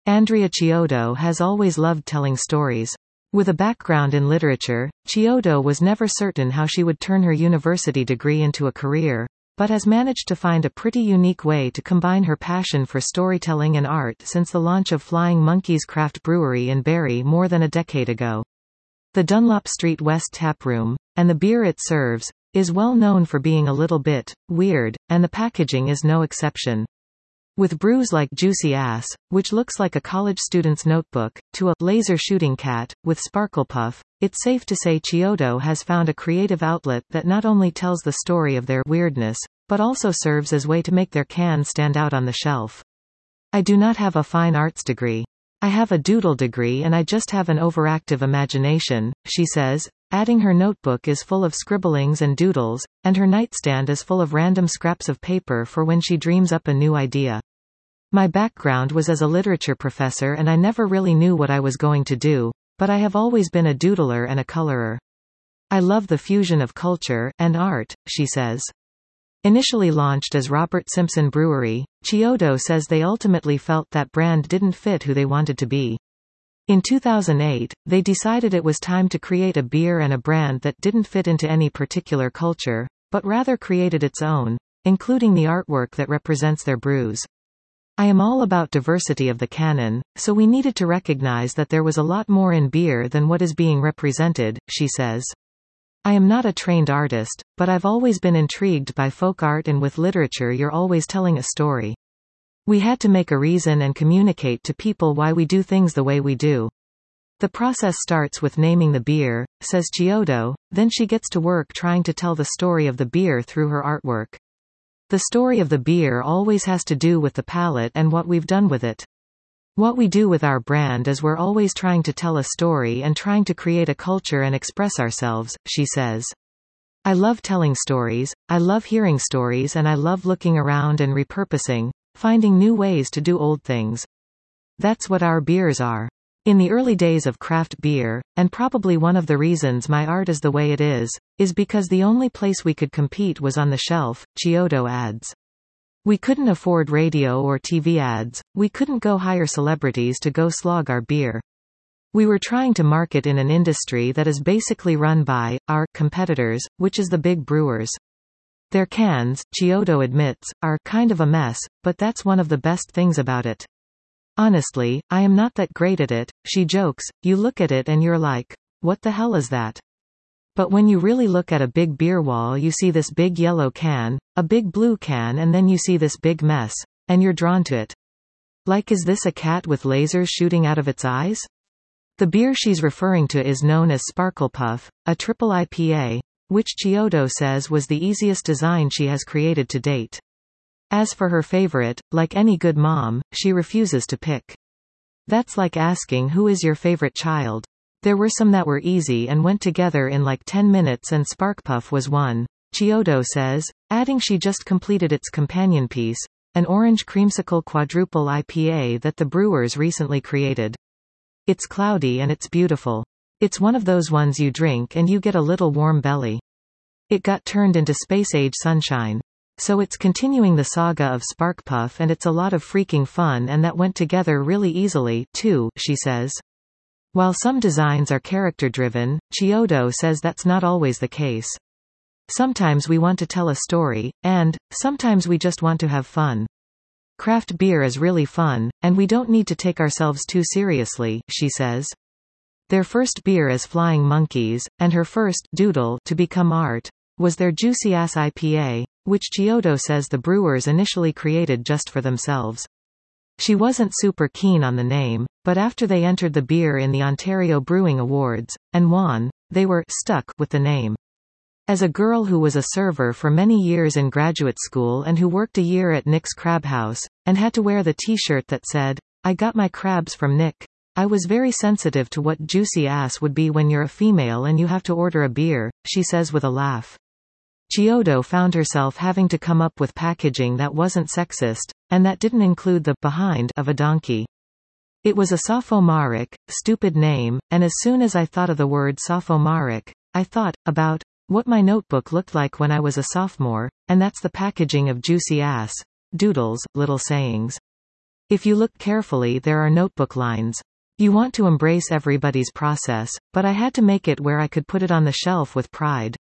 Andrea Chiodo has always loved telling stories. With a background in literature, Chiodo was never certain how she would turn her university degree into a career, but has managed to find a pretty unique way to combine her passion for storytelling and art since the launch of Flying Monkeys Craft Brewery in Barrie more than a decade ago. The Dunlop Street West taproom, and the beer it serves, is well known for being a little bit weird, and the packaging is no exception. With brews like Juicy Ass, which looks like a college student's notebook, to a laser shooting cat with Sparkle Puff, it's safe to say Chiodo has found a creative outlet that not only tells the story of their weirdness, but also serves as way to make their can stand out on the shelf. I do not have a fine arts degree. I have a doodle degree and I just have an overactive imagination, she says, adding her notebook is full of scribblings and doodles, and her nightstand is full of random scraps of paper for when she dreams up a new idea. My background was as a literature professor and I never really knew what I was going to do, but I have always been a doodler and a colorer. I love the fusion of culture and art, she says. Initially launched as Robert Simpson Brewery, Chiodo says they ultimately felt that brand didn't fit who they wanted to be. In 2008, they decided it was time to create a beer and a brand that didn't fit into any particular culture, but rather created its own, including the artwork that represents their brews. I am all about diversity of the canon, so we needed to recognize that there was a lot more in beer than what is being represented, she says. I am not a trained artist, but I've always been intrigued by folk art, and with literature you're always telling a story. We had to make a reason and communicate to people why we do things the way we do. The process starts with naming the beer, says Chiodo, then she gets to work trying to tell the story of the beer through her artwork. The story of the beer always has to do with the palate and what we've done with it. What we do with our brand is we're always trying to tell a story and trying to create a culture and express ourselves, she says. I love telling stories, I love hearing stories, and I love looking around and repurposing, finding new ways to do old things. That's what our beers are. In the early days of craft beer, and probably one of the reasons my art is the way it is because the only place we could compete was on the shelf, Chiodo adds. We couldn't afford radio or TV ads, we couldn't go hire celebrities to go slog our beer. We were trying to market in an industry that is basically run by our competitors, which is the big brewers. Their cans, Chiodo admits, are kind of a mess, but that's one of the best things about it. Honestly, I am not that great at it, she jokes. You look at it and you're like, what the hell is that? But when you really look at a big beer wall, you see this big yellow can, a big blue can, and then you see this big mess, and you're drawn to it. Like, is this a cat with lasers shooting out of its eyes? The beer she's referring to is known as Sparkle Puff, a triple IPA, which Chiodo says was the easiest design she has created to date. As for her favorite, like any good mom, she refuses to pick. That's like asking who is your favorite child. There were some that were easy and went together in like 10 minutes, and Sparkpuff was one, Chiodo says, adding she just completed its companion piece, an orange creamsicle quadruple IPA that the brewers recently created. It's cloudy and it's beautiful. It's one of those ones you drink and you get a little warm belly. It got turned into space-age sunshine. So it's continuing the saga of Sparkpuff, and it's a lot of freaking fun, and that went together really easily, too, she says. While some designs are character-driven, Chiodo says that's not always the case. Sometimes we want to tell a story, and sometimes we just want to have fun. Craft beer is really fun, and we don't need to take ourselves too seriously, she says. Their first beer as Flying Monkeys, and her first doodle to become art, was their Juicy Ass IPA, which Chiodo says the brewers initially created just for themselves. She wasn't super keen on the name, but after they entered the beer in the Ontario Brewing Awards, and won, they were stuck with the name. As a girl who was a server for many years in graduate school and who worked a year at Nick's Crab House, and had to wear the t-shirt that said, "I got my crabs from Nick," I was very sensitive to what juicy ass would be when you're a female and you have to order a beer, she says with a laugh. Chiodo found herself having to come up with packaging that wasn't sexist, and that didn't include the behind of a donkey. It was a sophomoric, stupid name, and as soon as I thought of the word sophomoric, I thought about what my notebook looked like when I was a sophomore, and that's the packaging of Juicy Ass. Doodles, little sayings. If you look carefully, there are notebook lines. You want to embrace everybody's process, but I had to make it where I could put it on the shelf with pride.